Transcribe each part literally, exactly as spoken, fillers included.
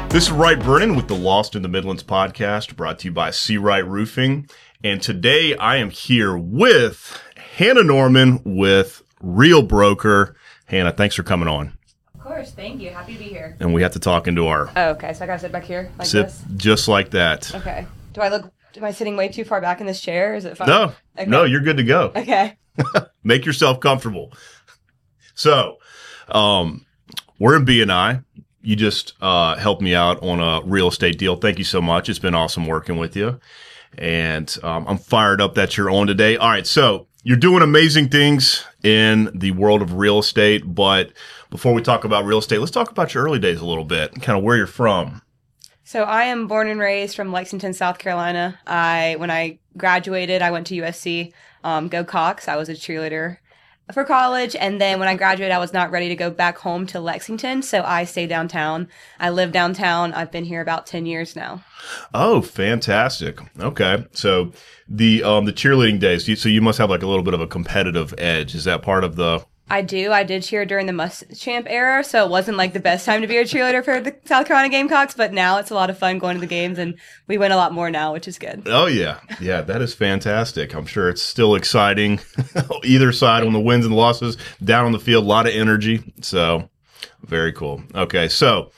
This is Wright Brennan with the Lost in the Midlands podcast, brought to you by C. Wright Roofing. And today I am here with Hannah Norman with Real Broker. Hannah, thanks for coming on. Of course, thank you. Happy to be here. And we have to talk into our... Oh, okay, so I gotta sit back here like sit this? Just like that. Okay. Do I look, am I sitting way too far back in this chair? Is it fine? No, Okay. no, you're good to go. Okay. Make yourself comfortable. So, um, we're in B and I. You just uh, helped me out on a real estate deal. Thank you so much. It's been awesome working with you. And um, I'm fired up that you're on today. All right, so you're doing amazing things in the world of real estate. But before we talk about real estate, let's talk about your early days a little bit, kind of where you're from. So I am born and raised from Lexington, South Carolina. I when I graduated, I went to U S C. Um, Go Cox. I was a cheerleader for college, and then when I graduated, I was not ready to go back home to Lexington, so I stayed downtown. I live downtown. I've been here about ten years now. Oh, fantastic. Okay. So the um the cheerleading days, you- so you must have like a little bit of a competitive edge. Is that part of the... I do. I did cheer during the Muschamp era, so it wasn't like the best time to be a cheerleader for the South Carolina Gamecocks, but now it's a lot of fun going to the games, and we win a lot more now, which is good. Oh, yeah. Yeah, that is fantastic. I'm sure it's still exciting. Either side on the wins and losses, down on the field, a lot of energy. So very cool. Okay, so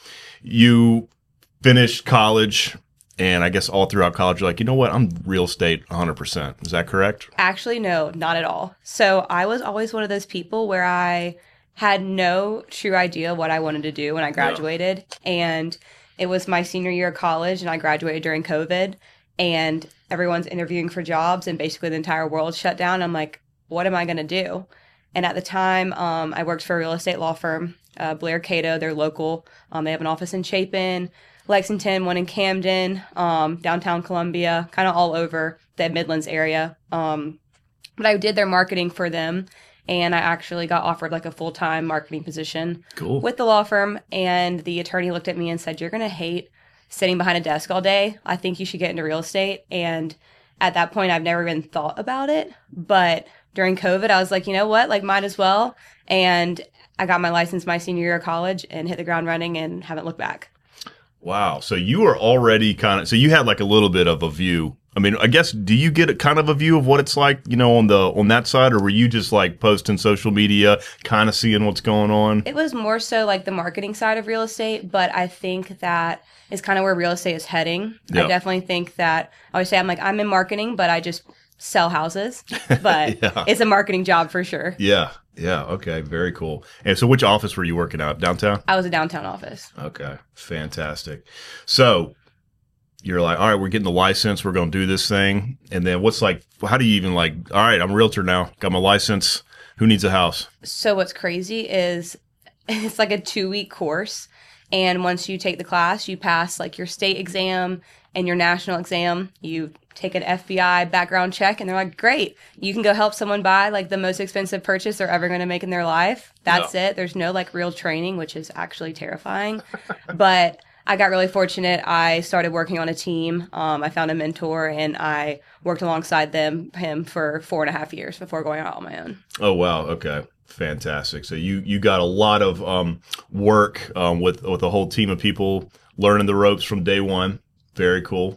you finished college, and I guess all throughout college, you're like, you know what? I'm real estate one hundred percent. Is that correct? Actually, no, not at all. So I was always one of those people where I had no true idea what I wanted to do when I graduated. And it was my senior year of college, and I graduated during COVID. And everyone's interviewing for jobs, and basically the entire world shut down. I'm like, what am I going to do? And at the time, um, I worked for a real estate law firm, uh, Blair Cato. They're local. Um, they have an office in Chapin, Lexington, one in Camden, um, downtown Columbia, kind of all over the Midlands area. Um, but I did their marketing for them, and I actually got offered like a full-time marketing position Cool. with the law firm. And the attorney looked at me and said, "You're going to hate sitting behind a desk all day. I think you should get into real estate." And at that point, I've never even thought about it. But during COVID, I was like, you know what? Like, might as well. And I got my license my senior year of college and hit the ground running and haven't looked back. Wow. So you were already kind of, so you had like a little bit of a view. I mean, I guess, do you get a kind of a view of what it's like, you know, on the, on that side, or were you just like posting social media, kind of seeing what's going on? It was more so like the marketing side of real estate, but I think that is kind of where real estate is heading. Yeah. I definitely think that, I always say I'm like, I'm in marketing, but I just sell houses, but Yeah. it's a marketing job for sure. Yeah. Yeah. Okay. Very cool. And so which office were you working at? Downtown? I was a downtown office. Okay. Fantastic. So you're like, all right, we're getting the license. We're going to do this thing. And then what's like, how do you even like, all right, I'm a realtor now. Got my license. Who needs a house? So what's crazy is it's like a two week course. And once you take the class, you pass like your state exam and your national exam. You take an F B I background check, and they're like, great, you can go help someone buy like the most expensive purchase they're ever going to make in their life. That's Yeah. it. There's no like real training, which is actually terrifying. But I got really fortunate. I started working on a team. Um, I found a mentor, and I worked alongside them, him for four and a half years before going out on my own. Oh, wow. Okay. Fantastic. So you, you got a lot of um, work um, with, with a whole team of people learning the ropes from day one. Very cool.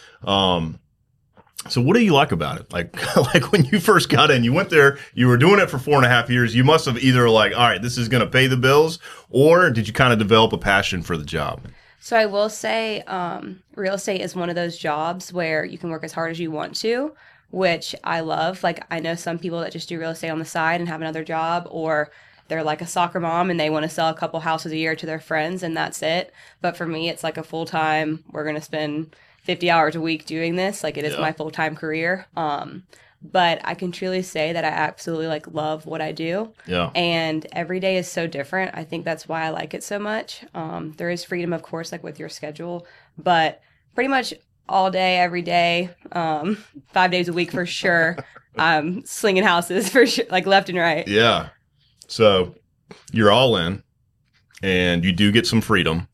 Um, so what do you like about it? Like, like when you first got in, you went there, you were doing it for four and a half years. You must have either like, all right, this is going to pay the bills, or did you kind of develop a passion for the job? So I will say um, real estate is one of those jobs where you can work as hard as you want to, which I love. Like, I know some people that just do real estate on the side and have another job, or they're like a soccer mom and they want to sell a couple houses a year to their friends, and that's it. But for me, it's like a full-time, we're going to spend fifty hours a week doing this. Like, it is Yeah. my full-time career. Um, but I can truly say that I absolutely like love what I do. Yeah. And every day is so different. I think that's why I like it so much. Um, there is freedom, of course, like with your schedule, but pretty much all day, every day, um, five days a week for sure. I'm slinging houses for sure, like left and right. Yeah. So you're all in, and you do get some freedom.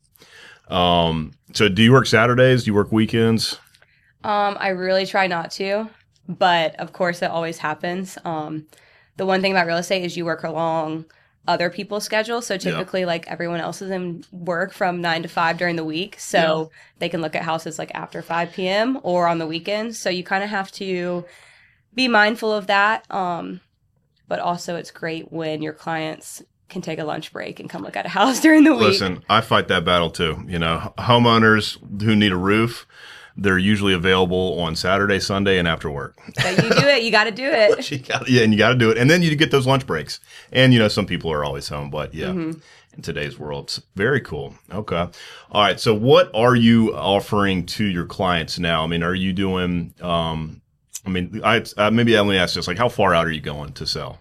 Um, so do you work Saturdays? Do you work weekends? Um, I really try not to, but of course it always happens. Um, the one thing about real estate is you work along other people's schedule. So typically yeah. like everyone else is in work from nine to five during the week. So yeah. they can look at houses like after five p.m. or on the weekends. So you kind of have to be mindful of that. Um, but also it's great when your clients can take a lunch break and come look at a house during the week. Listen, I fight that battle too. You know, homeowners who need a roof, they're usually available on Saturday, Sunday, and after work. So you do it. You got to do it. you gotta, yeah, and you got to do it. And then you get those lunch breaks. And, you know, some people are always home. But, yeah, mm-hmm. in today's world, it's very cool. Okay. All right. So what are you offering to your clients now? I mean, are you doing um, – I mean, I uh, maybe let me ask this. Like, how far out are you going to sell?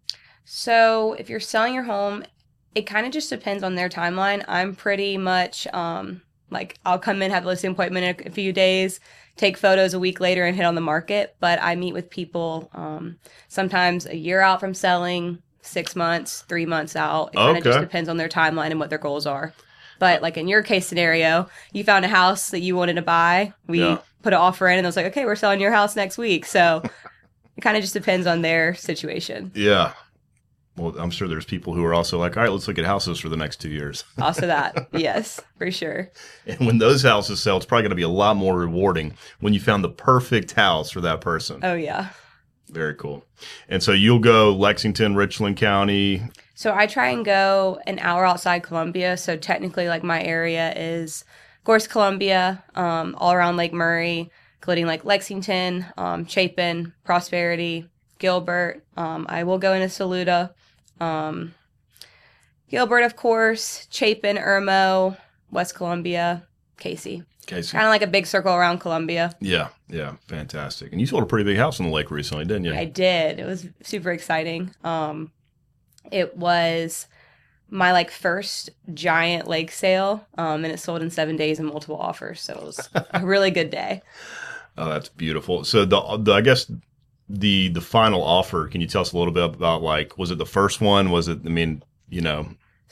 So if you're selling your home, it kind of just depends on their timeline. I'm pretty much um, – like, I'll come in, have a listing appointment in a few days, take photos a week later, and hit on the market. But I meet with people um, sometimes a year out from selling, six months, three months out. It kind of okay. just depends on their timeline and what their goals are. But, like, in your case scenario, you found a house that you wanted to buy. We yeah. put an offer in, and it was like, okay, we're selling your house next week. So it kind of just depends on their situation. Yeah. Well, I'm sure there's people who are also like, all right, let's look at houses for the next two years. Also that. Yes, for sure. And when those houses sell, it's probably going to be a lot more rewarding when you found the perfect house for that person. Oh, yeah. Very cool. And so you'll go Lexington, Richland County. So I try and go an hour outside Columbia. So technically, like, my area is, of course, Columbia, um, all around Lake Murray, including like Lexington, um, Chapin, Prosperity, Gilbert. Um, I will go into Saluda. Um, Gilbert, of course, Chapin, Irmo, West Columbia, Casey. Casey. Kind of like a big circle around Columbia. Yeah, yeah, fantastic. And you sold a pretty big house on the lake recently, didn't you? I did. It was super exciting. Um, it was my like first giant lake sale, um, and it sold in seven days and multiple offers. So it was a really good day. Oh, that's beautiful. So the, the I guess. The the final offer, can you tell us a little bit about, like, was it the first one? Was it, I mean, you know.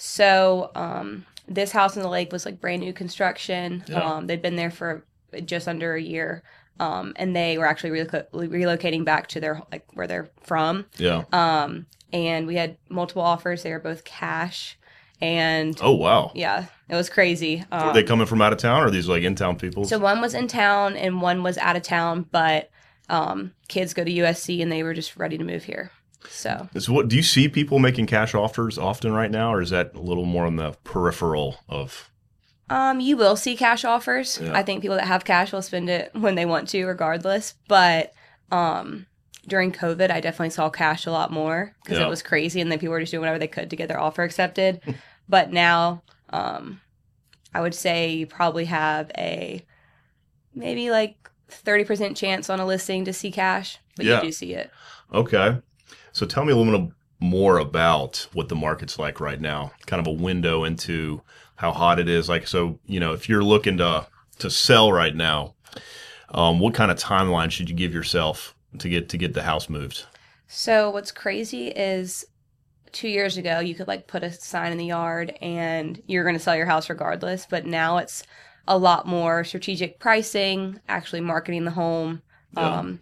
So um, this house on the lake was like brand new construction. Yeah. Um, they'd been there for just under a year. Um, and they were actually reloc- relocating back to their, like, where they're from. Yeah. Um, and we had multiple offers. They were both cash. And oh, wow. Yeah, it was crazy. Um, were they coming from out of town, or are these like in-town people? So one was in town and one was out of town, but Um, kids go to U S C and they were just ready to move here. So, so what, do you see people making cash offers often right now, or is that a little more on the peripheral of? Um, you will see cash offers. Yeah. I think people that have cash will spend it when they want to, regardless. But um, during COVID, I definitely saw cash a lot more because yeah. it was crazy, and then people were just doing whatever they could to get their offer accepted. But now, um, I would say you probably have a maybe like thirty percent chance on a listing to see cash, but yeah. you do see it. Okay. So tell me a little bit more about what the market's like right now, kind of a window into how hot it is. Like, so, you know, if you're looking to, to sell right now, um, what kind of timeline should you give yourself to get, to get the house moved? So what's crazy is two years ago, you could like put a sign in the yard and you're going to sell your house regardless. But now it's a lot more strategic pricing, actually marketing the home. Yeah. Um,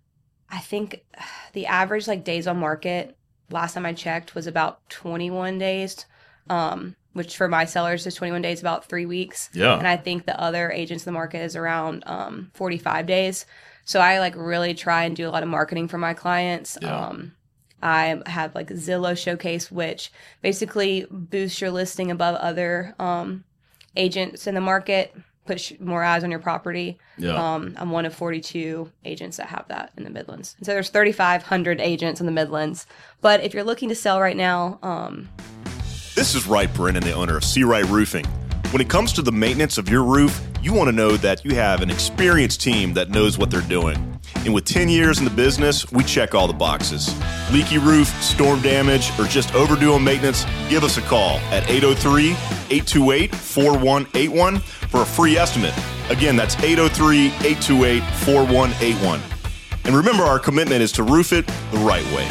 I think the average like days on market, last time I checked, was about twenty-one days, um, which for my sellers is twenty-one days, about three weeks. Yeah. And I think the other agents in the market is around um, forty-five days. So I like really try and do a lot of marketing for my clients. Yeah. Um, I have like Zillow Showcase, which basically boosts your listing above other um agents in the market, put more eyes on your property. Yeah. Um, I'm one of forty-two agents that have that in the Midlands. And so there's thirty-five hundred agents in the Midlands. But if you're looking to sell right now... Um, this is Wright Brennan, the owner of C. Wright Roofing. When it comes to the maintenance of your roof, you want to know that you have an experienced team that knows what they're doing. And with ten years in the business, we check all the boxes. Leaky roof, storm damage, or just overdue on maintenance, give us a call at eight oh three, eight two eight, four one eight one for a free estimate. Again, that's eight oh three, eight two eight, four one eight one. And remember, our commitment is to roof it the right way.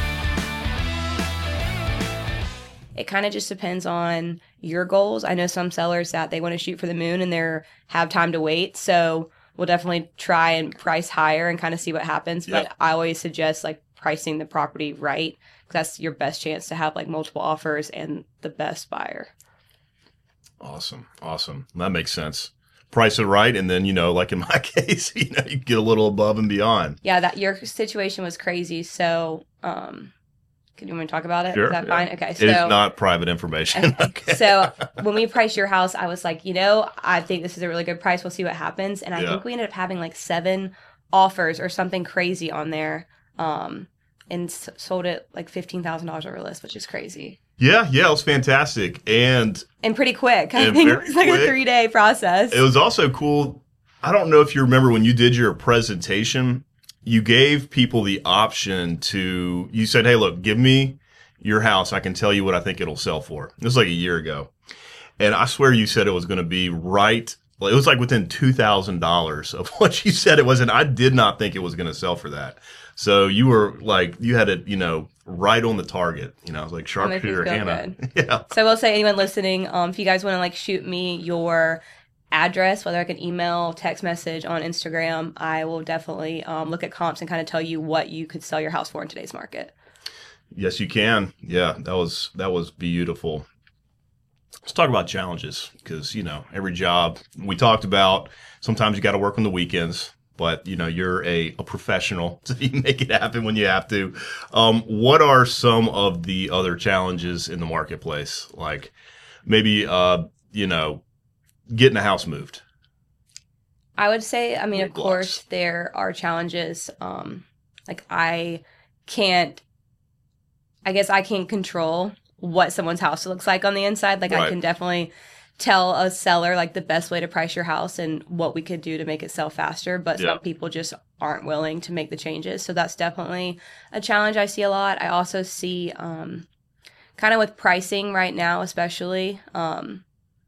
It kind of just depends on your goals. I know some sellers that they want to shoot for the moon and they have time to wait. So we'll definitely try and price higher and kind of see what happens. Yep. But I always suggest like pricing the property right, That's your best chance to have like multiple offers and the best buyer. Awesome. Awesome. That makes sense. Price it right. And then, you know, like in my case, you know, you get a little above and beyond. Yeah, that your situation was crazy. So, um, can you want me to talk about it? Sure, Is that yeah. fine? Okay. So it is not private information. Okay. So when we priced your house, I was like, you know, I think this is a really good price. We'll see what happens. And I Yeah. think we ended up having like seven offers or something crazy on there. Um, and s- sold it like fifteen thousand dollars over list, which is crazy. Yeah. Yeah. It was fantastic. And And pretty quick. I And think it very was like quick. a three day process. it was also cool. I don't know if you remember when you did your presentation, you gave people the option to, you said, hey, look, give me your house. I can tell you what I think it'll sell for. This was like a year ago. And I swear you said it was going to be right. Well, it was like within two thousand dollars of what you said it was. And I did not think it was going to sell for that. So you were like, you had it, you know, right on the target. You know, I was like, That makes me sharpshooter feel Hannah. good. Yeah. So I will say, anyone listening, um, if you guys want to like shoot me your address, whether I can email, text message on Instagram, I will definitely um, look at comps and kind of tell you what you could sell your house for in today's market. Yes, you can. Yeah, that was that was beautiful. Let's talk about challenges because, you know, every job we talked about, sometimes you got to work on the weekends, but, you know, you're a, a professional, so you make it happen when you have to. Um, what are some of the other challenges in the marketplace? Like maybe, uh, you know, getting a house moved. I would say, I mean, of Roadblocks. course, there are challenges. Um, like I can't, I guess I can't control what someone's house looks like on the inside. Like I Right. can definitely tell a seller like the best way to price your house and what we could do to make it sell faster. But Yeah. some people just aren't willing to make the changes. So that's definitely a challenge I see a lot. I also see um, kind of with pricing right now, especially, um,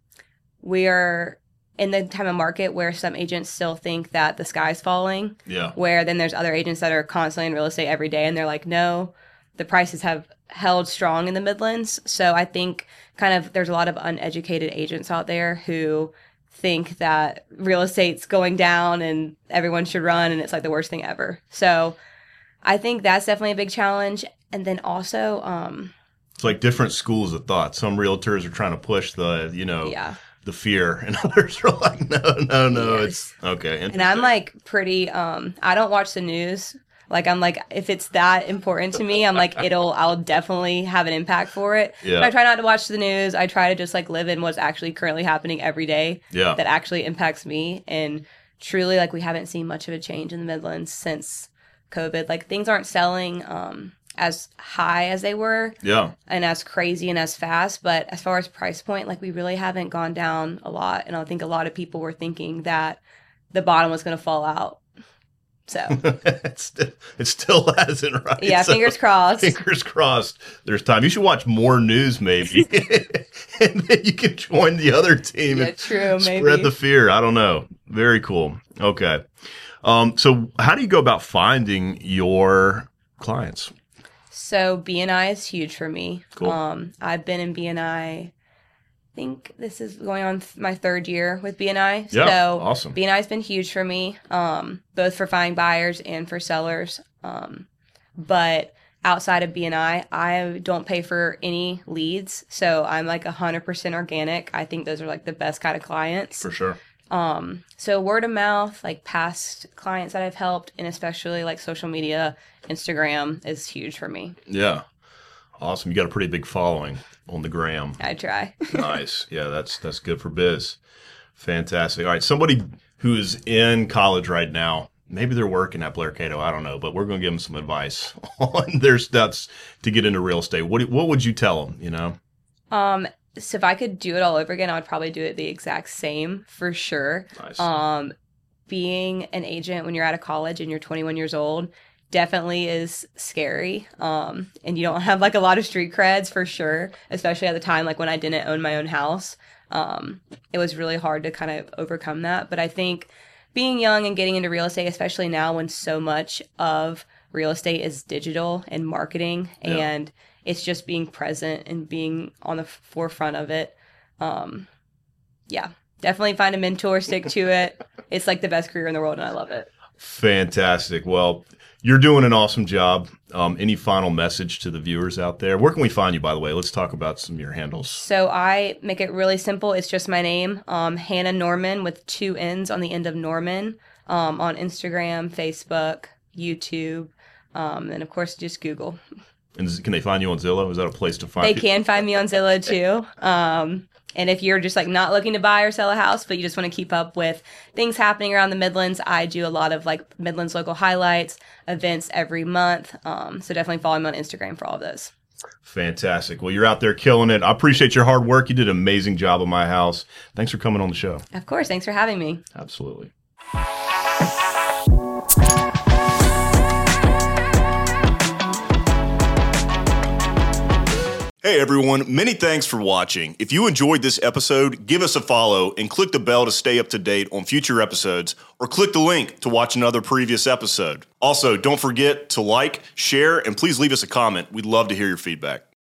we are in the time of market where some agents still think that the sky's falling, Yeah. where then there's other agents that are constantly in real estate every day and they're like, no, the prices have held strong in the Midlands. So I think kind of there's a lot of uneducated agents out there who think that real estate's going down and everyone should run and it's like the worst thing ever. So I think that's definitely a big challenge. And then also, um, It's like different schools of thought. Some realtors are trying to push the, you know, yeah. the fear, and others are like, no, no, no, Yes. it's okay. And I'm like pretty, um, I don't watch the news. Like, I'm like, if it's that important to me, I'm like, it'll, I'll definitely have an impact for it. Yeah. But I try not to watch the news. I try to just like live in what's actually currently happening every day yeah, that actually impacts me. And truly, like, we haven't seen much of a change in the Midlands since COVID. Like, things aren't selling um, as high as they were yeah, and as crazy and as fast. But as far as price point, like, we really haven't gone down a lot. And I think a lot of people were thinking that the bottom was going to fall out. So, it, still, it still hasn't, right? yeah, So, fingers crossed. fingers crossed. There's time. You should watch more news, maybe, and then you can join the other team Yeah, and true, spread maybe. the fear. I don't know. Very cool. Okay. Um, so, how do you go about finding your clients? So B and I is huge for me. Cool. Um, I've been in B and I, I think this is going on th- my third year with B and I. Yeah, So awesome. B and I has been huge for me, um, both for finding buyers and for sellers. Um, but outside of B and I, I don't pay for any leads. So I'm like one hundred percent organic. I think those are like the best kind of clients. For sure. Um, so word of mouth, like past clients that I've helped, and especially like social media, Instagram is huge for me. Yeah. Awesome. You got a pretty big following on the gram. I try. Nice. Yeah, that's that's good for biz. Fantastic. All right, somebody who is in college right now, maybe they're working at Blair Cato, I don't know, but we're going to give them some advice on their steps to get into real estate. What what would you tell them, you know? Um, so if I could do it all over again, I would probably do it the exact same for sure. Nice. Um, being an agent when you're out of college and you're twenty-one years old definitely is scary. Um, and you don't have like a lot of street creds for sure, especially at the time, like when I didn't own my own house. Um, it was really hard to kind of overcome that. But I think being young and getting into real estate, especially now when so much of real estate is digital and marketing, Yeah. and it's just being present and being on the forefront of it. Um, yeah, definitely find a mentor, stick to it. It's like the best career in the world, and I love it. Fantastic. Well, You're doing an awesome job. Um, any final message to the viewers out there? Where can we find you, by the way? Let's talk about some of your handles. So I make it really simple. It's just my name, um, Hannah Norman with two N's on the end of Norman, um, on Instagram, Facebook, YouTube, um, and of course just Google. And is, can they find you on Zillow? Is that a place to find They people? can find me on Zillow too. Um, and if you're just like not looking to buy or sell a house, but you just want to keep up with things happening around the Midlands, I do a lot of like Midlands local highlights, events every month. Um, so definitely follow me on Instagram for all of those. Fantastic. Well, you're out there killing it. I appreciate your hard work. You did an amazing job on my house. Thanks for coming on the show. Of course. Thanks for having me. Absolutely. Hey everyone, many thanks for watching. If you enjoyed this episode, give us a follow and click the bell to stay up to date on future episodes, or click the link to watch another previous episode. Also, don't forget to like, share, and please leave us a comment. We'd love to hear your feedback.